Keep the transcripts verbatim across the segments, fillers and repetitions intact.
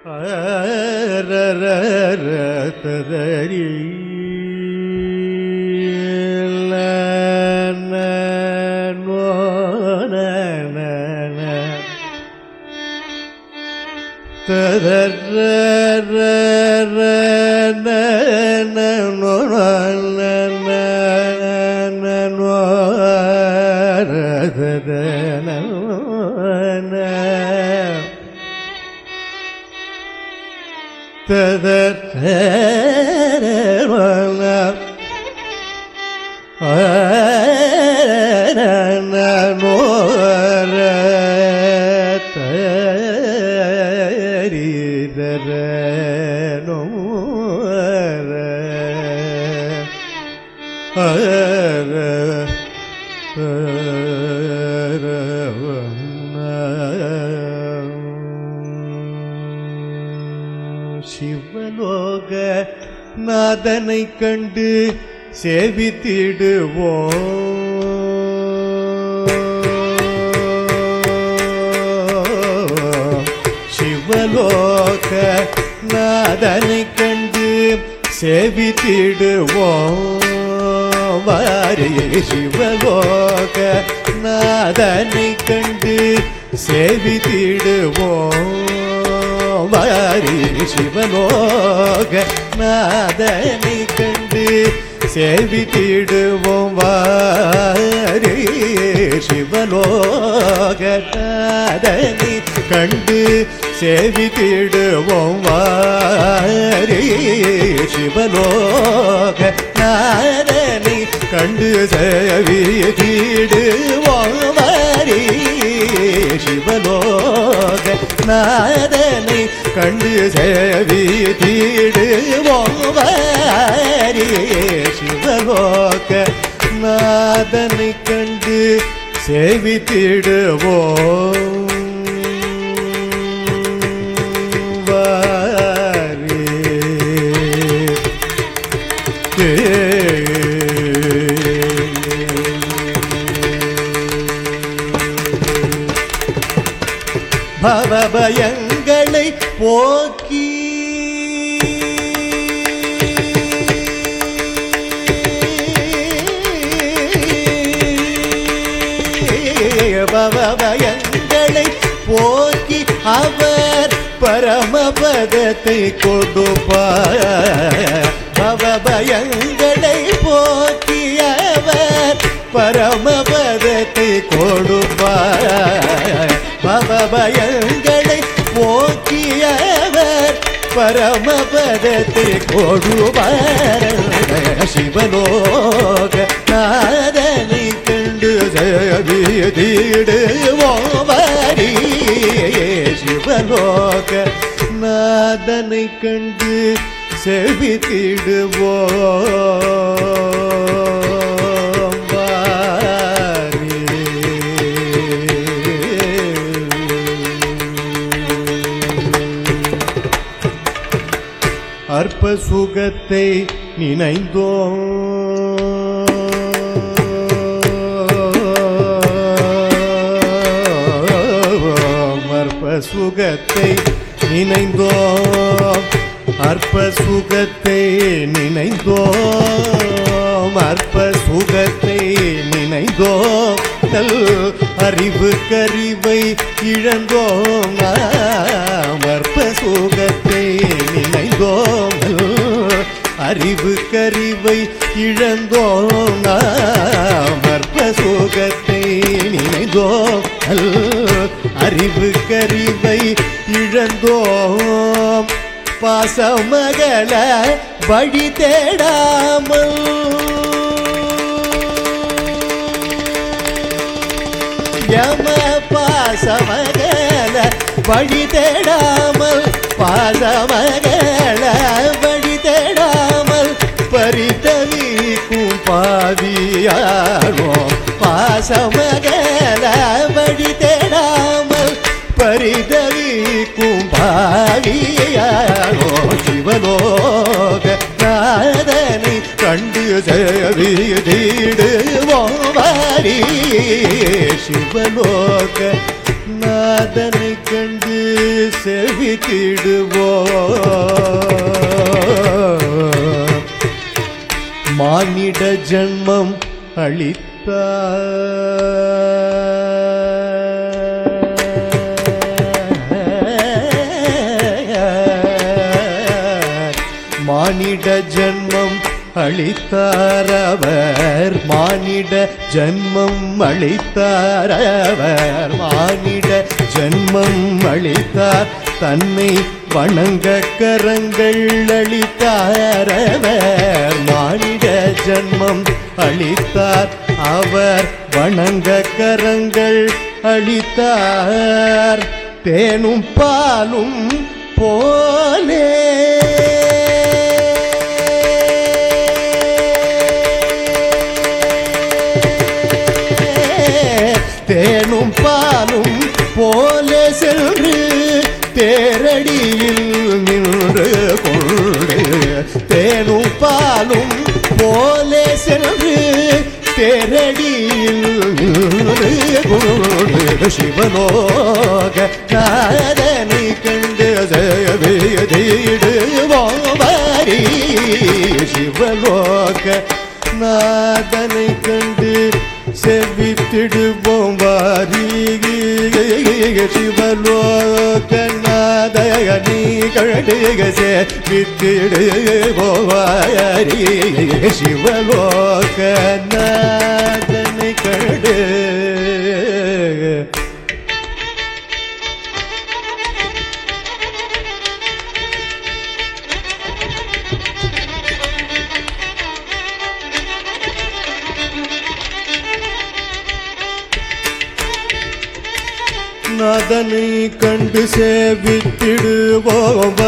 ததரி சிவலோக நாதனை கண்டு சேவித்திடுவோம். சிவலோக நாதனை கண்டு சேவித்திடுவோம். வாரி சிவலோக நாதனை கண்டு சேவித்திடுவோம். வாரி சிவலோக நாதனை கண்டு சேவித்திடுவோம். வாரி சிவலோக நாதனை கண்டு சேவித்திடுவோம். வாரி சிவலோக நாதனை கண்டு சேவித்திடுவோம். வாரி சிவலோக நாதனை கண்டு சேவித்திடுவோம். வாரி சிவலோக நாதனை கண்டு சேவித்திடுவோம். வாரி பவபயங்களை போக்கி பவபயங்களை போக்கி அவர் பரமபதத்தை கொடுப்பார். பவபயங்களை போக்கி அவர் பரமபதத்தை கொடுப்பார். பவபயங்களை போக்கியவர் பரமபதத்தை கொடுப்பார். சிவலோக நாதனை கண்டு சேவித்திடுவோம். வாரி சிவலோக நாதனை கண்டு சேவித்திடுவோம். வாரி அற்ப சுகத்தை நினைந்தோம். அற்ப சுகத்தை நினைந்தோம். அற்ப சுகத்தை நினைந்தோம். அற்ப சுகத்தை நினைந்தோம். நல் அறிவு கறிவை இழந்தோம். அற்ப சுகத்தை நினைந்தோம். அறிவு கறிவை இழந்தோம். அற்ப சுகத்தை நினைந்தோம். அறிவு கறிவை இழந்தோம். பாசமகல வழி தேடாமல் யம பாசமகல வழி தேடாமல் பாசமகல வழி தேடாமல் பரிதவிக்கும் பாவியாரோ. பாசமகல வழி தேடாமல் பரிதவிக்கும் பாவியாரோ. சிவலோக நாதனை கண்டு சேவித்திடுவோம். வாரி சிவலோக நாதனை கண்டு செவித்திடுவோ மானிட ஜன்மம் அளித்தார் மானிட ஜன்மம் அளித்தாரவர் மானிட ஜன்மம் அளித்தாரவர் மானிட ஜன்மம் அளித்தார் தன்னை வணங்க கரங்கள் அளித்தாரவர் மானிட ஜன்மம் அளித்தார் அவர் வணங்க கரங்கள் அளித்தார் தேனும் பாலும் போலே தேனும் பாலும் போல சென்று தேரடியில் நின்று கொண்டு தேனும் பாலும் போல சென்று தேரடியில் நின்று கொண்டு சிவலோக நாதனை கண்டு ஜெயவேதிடுவோம் சிவலோக நாதனை கண்டு செவித்திடுவோம் வாரி சிவலோக நாதனை கண்டு செவித்திடுவோம் வாரி சிவலோக நாதனை கண்டு நாதனை கண்டு சேவித்திடுவோம்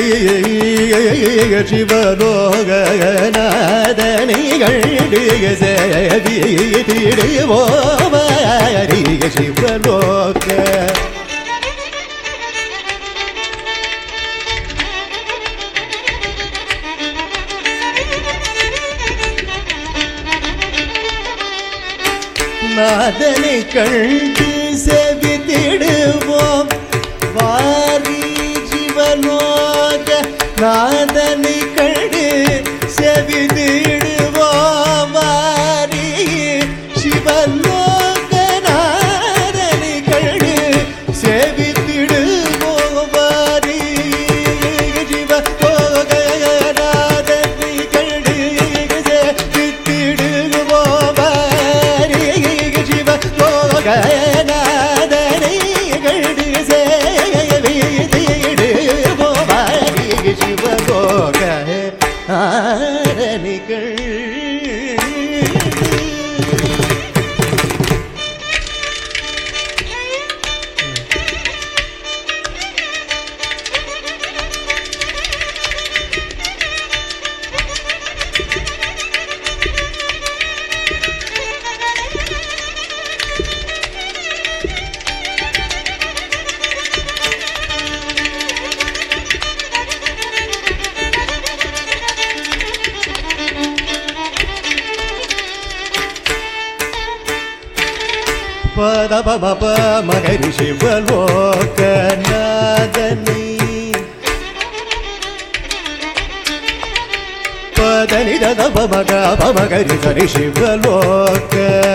சிவலோக நாதனை கண்டு சேவித்திடுவோம் சிவலோக நாதனை கண்டு செவித்திடுவோம் வாரி சிவலோக நாதனை கண்டு செவித்திடுவோம் வாரி சிவலோக நாதனை கண்டு செவித்திடுவோம் வாரி சிவலோக நாதனை கண்டு செவித்திடுவோம் வாரி சிவலோக நாதனை கண்டு சேவித்திடுவோம் வாரி சிவலோக நாதனை கண்டு பத பப மகரி சிவலோக நாதனை பதனி தத பமக பமகரி சரி சிவலோக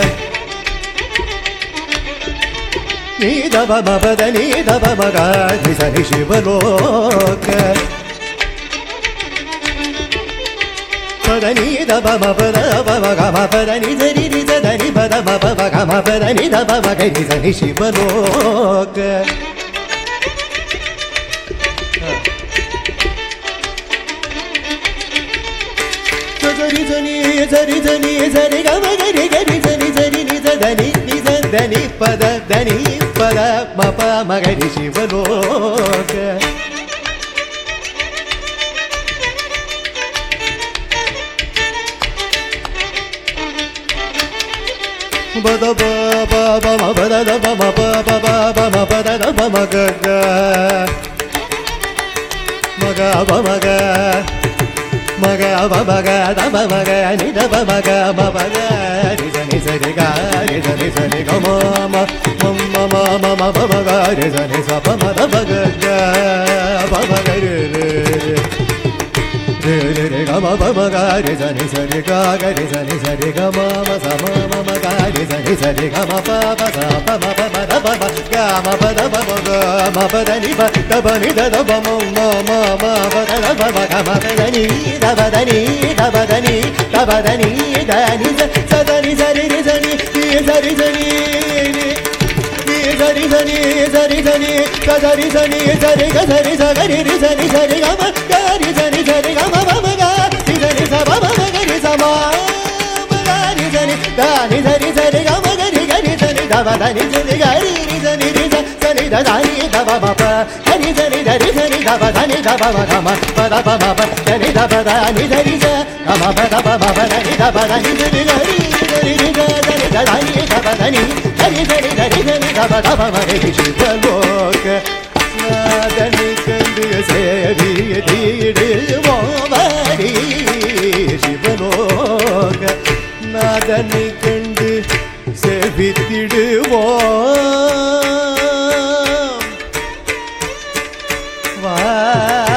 நீ தப பதனி தப மக சரி சிவலோக பதனி தப மபத பமக மபதனி சரி ரிதனி பத மபக மபதனி தப மகரி சரி சிவலோக சரி சனி சரி சனி சரி கம கரி கரி சரி சரி நி சதனி நி சதனி பத தனி பத மப மகரி சிவலோக பத ப ப ம பத த ப ம ப ப ப ப ம பத த ப ம க க ம க ப ம க மக மக தப மக நிதப மக மபக ரிசனி சரி காரி சரி சரி கம மம மம மம மக ரிசனி சப மத பக பமக ரி ரி ரி கம பமக ரிசனி சரி காரி சனி சரி கம சம மம காரி சனி சரி கம பப சப மப மத பப கம பத பப மபத நி பத பனி தத பம மம மபத பப கம பதனி தபதனி தபதனி தபதனி தனி சதனி சரி சனி சரி சனி சரி சனி சரி சனி சரி சனி சரி சரி சரி சனி சரி கம கரி சனி சரி கம பம கரி சனி சப பம கரி சமா கரி சனி தனி சரி சரி கம கரி கரி சனி தபதனி சரி கரி சனி சனி தனி தப பப கரி சனி தரி சனி தபதனி தப கம பத பம சனி தபதனி சரி ச கம பத பம பதனி தபதனி சரி கரி சனி சனி தனி தபதனி சரி சரி சரி சனி தப தப மகரி சிவலோக நாதனி கண்டு சேவியதிடுவோமரி சிவலோக நாதனி கண்டு சேவித்திடுவோம் வா